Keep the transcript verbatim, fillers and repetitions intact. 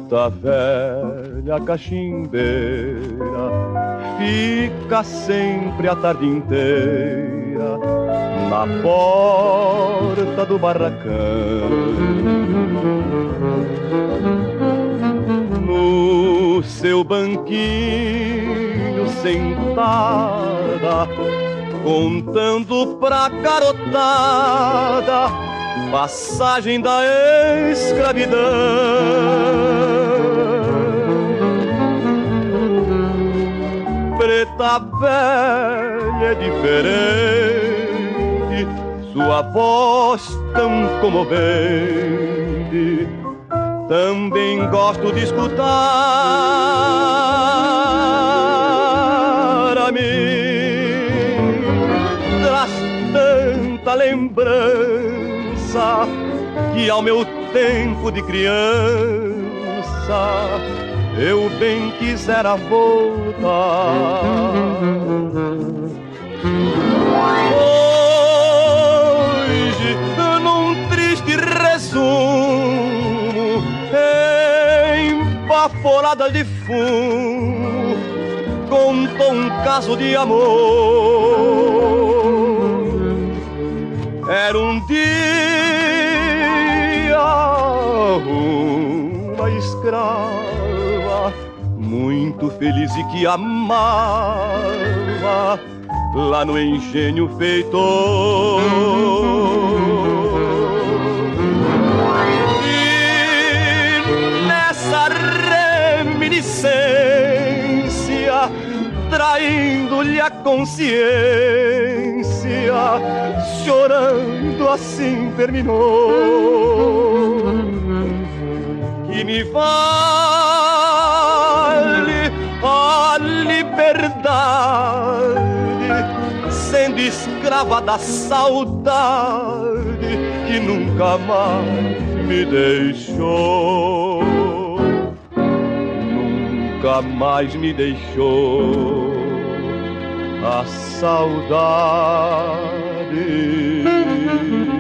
Preta velha cachimbeira, fica sempre a tarde inteira na porta do barracão. No seu banquinho sentada, contando pra garotada passagem da escravidão. Preta velha é diferente, sua voz tão comovente, também gosto de escutar a mim. Traz tanta lembrança que ao meu tempo de criança eu bem quisera voltar. Hoje, num triste resumo, empafolada de fumo, contou um caso de amor. Era um dia uma escrava muito feliz e que amava lá no engenho feitor. E nessa reminiscência, traindo-lhe a consciência, chorando assim terminou: que me vale a liberdade, sendo escrava da saudade que nunca mais me deixou, nunca mais me deixou a saudade.